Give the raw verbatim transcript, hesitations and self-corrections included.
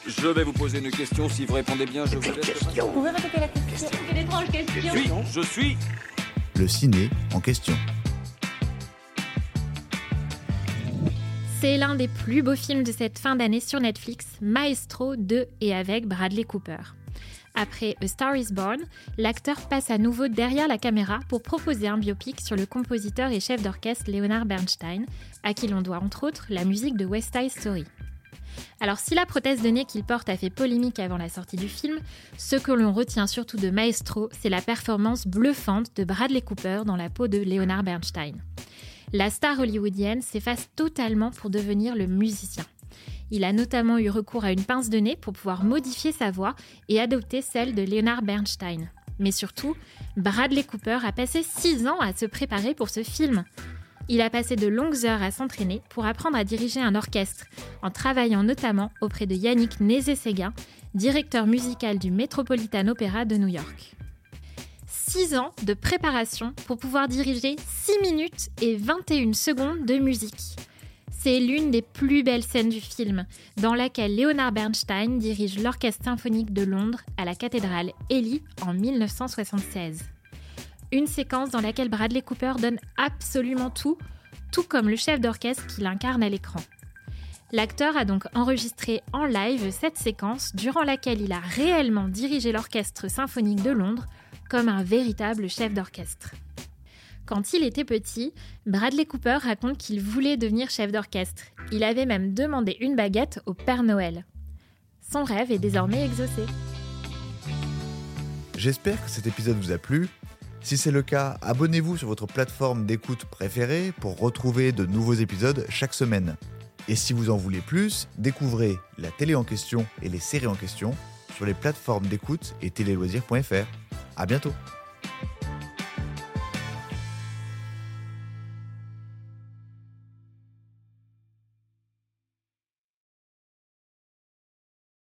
Je vais vous poser une question. Si vous répondez bien, je vous laisse. Question. Vous pouvez répéter la question? C'est une étrange question. Je suis, je suis. Le ciné en question. C'est l'un des plus beaux films de cette fin d'année sur Netflix, Maestro de et avec Bradley Cooper. Après A Star is Born, l'acteur passe à nouveau derrière la caméra pour proposer un biopic sur le compositeur et chef d'orchestre Leonard Bernstein, à qui l'on doit entre autres la musique de West Side Story. Alors si la prothèse de nez qu'il porte a fait polémique avant la sortie du film, ce que l'on retient surtout de Maestro, c'est la performance bluffante de Bradley Cooper dans la peau de Leonard Bernstein. La star hollywoodienne s'efface totalement pour devenir le musicien. Il a notamment eu recours à une pince de nez pour pouvoir modifier sa voix et adopter celle de Leonard Bernstein. Mais surtout, Bradley Cooper a passé six ans à se préparer pour ce film. Il a passé de longues heures à s'entraîner pour apprendre à diriger un orchestre, en travaillant notamment auprès de Yannick Nézet-Séguin, directeur musical du Metropolitan Opera de New York. six ans de préparation pour pouvoir diriger six minutes et vingt et une secondes de musique. C'est l'une des plus belles scènes du film, dans laquelle Leonard Bernstein dirige l'Orchestre symphonique de Londres à la cathédrale Ely en dix-neuf cent soixante-seize. Une séquence dans laquelle Bradley Cooper donne absolument tout, tout comme le chef d'orchestre qu'il incarne à l'écran. L'acteur a donc enregistré en live cette séquence durant laquelle il a réellement dirigé l'Orchestre symphonique de Londres comme un véritable chef d'orchestre. Quand il était petit, Bradley Cooper raconte qu'il voulait devenir chef d'orchestre. Il avait même demandé une baguette au Père Noël. Son rêve est désormais exaucé. J'espère que cet épisode vous a plu. Si c'est le cas, abonnez-vous sur votre plateforme d'écoute préférée pour retrouver de nouveaux épisodes chaque semaine. Et si vous en voulez plus, découvrez la télé en question et les séries en question sur les plateformes d'écoute et téléloisirs point f r. À bientôt.